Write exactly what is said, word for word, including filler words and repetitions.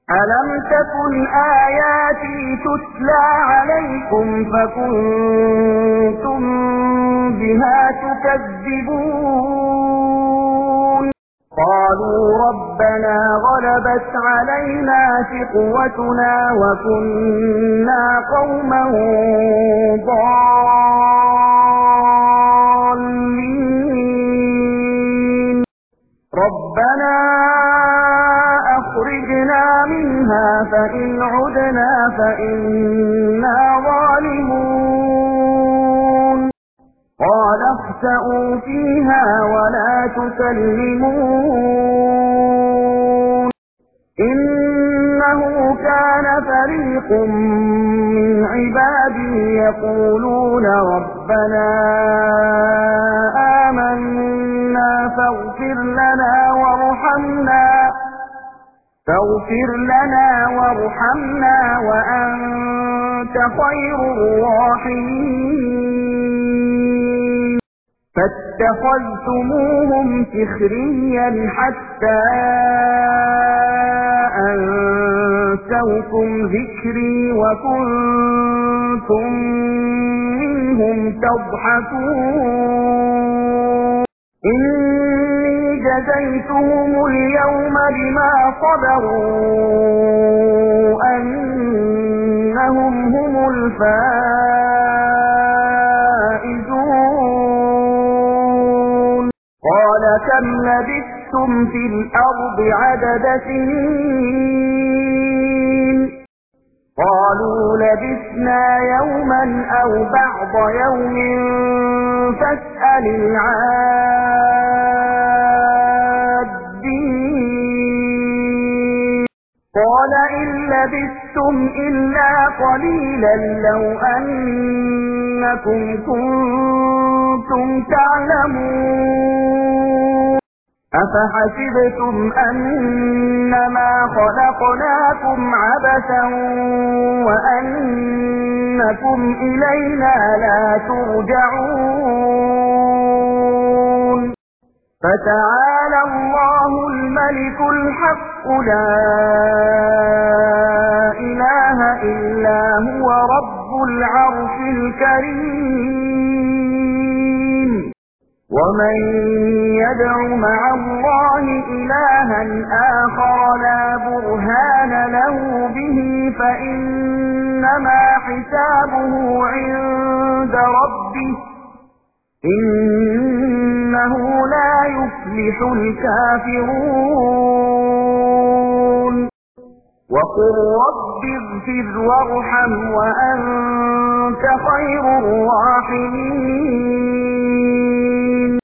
ألم تكن آياتي تتلى عليكم فكنتم بها تكذبون قالوا ربنا غلبت علينا شقوتنا وكنا قوما ضالين ربنا أخرجنا منها فإن عدنا فإنا ظالمون قال اخسئوا فيها ولا تكلمون إنه كان فريق من عبادي يقولون ربنا آمنا فاغفر لنا وارحمنا فاغفر لنا وارحمنا وأنت خير الراحمين فاتخذتموهم سخريا حتى أنسوكم ذكري وكنتم منهم تضحكون إني جزيتهم اليوم بما صبروا أنهم هم الفائزون قال كم لبثتم في الأرض عدد سنين قالوا لبثنا يوما أو بعض يوم فاسأل العادين قال إن لبثتم إلا قليلا لو أنكم كنتم تعلمون أفحسبتم أنما خلقناكم عبثا وأنكم إلينا لا ترجعون فتعالى الله الملك الحق لا إله إلا هو رب العرش الكريم ومن يدع مع الله إلها آخر لا برهان له به فإنما حسابه عند ربه إنه لا يفلح الكافرون وقل رب اغفر وارحم وأنت خير الراحمين